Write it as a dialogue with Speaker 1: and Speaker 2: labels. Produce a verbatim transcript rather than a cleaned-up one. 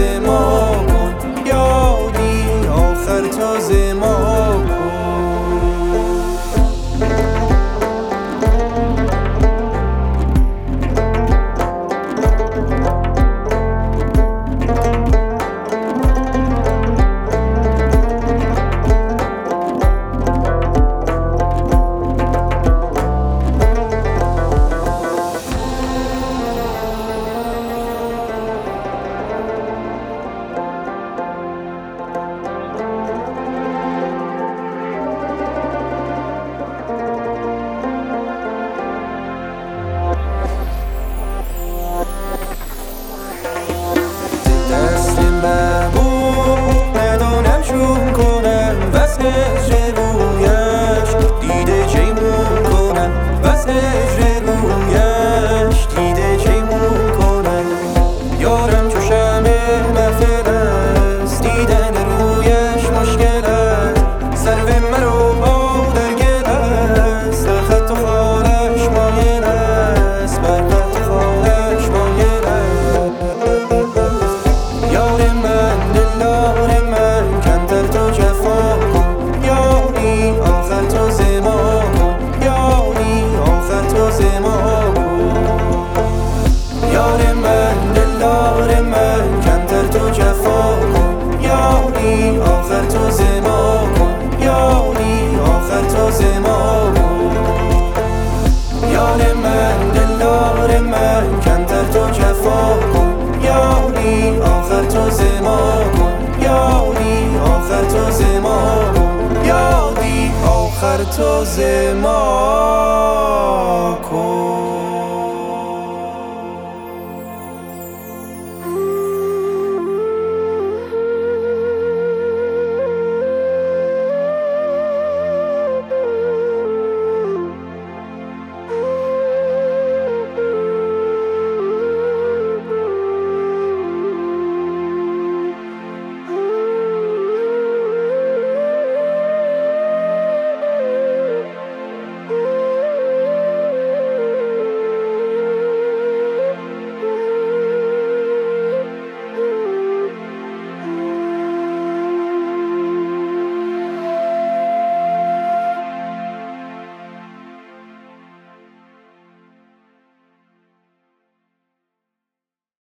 Speaker 1: زما کن، یادی آخر تو زما کن. ندانم چون کنم بس هجر رویش دیده چیمون کنم، بس هجر رویش دیده چیمون کنم. یارم چو شمع محفل است، دیدن رویش مشکل است. سرو مرا با در گل است، بر خط و خالش مایل است، بر خط و خالش مایل است. یار من دلدار من کمتر تو جفا کن، یاری آخر تو زما کن، یاری آخر تو زما کن. یار من دلدار من کمتر تو جفا کن، یاری آخر تو زما کن، یاری آخر تو زما کن. یار من دلدار من کمتر تو جفا کن، یاری آخر تو زما کن، یاری آخر تو زما کن، یاری آخر تو زما کن.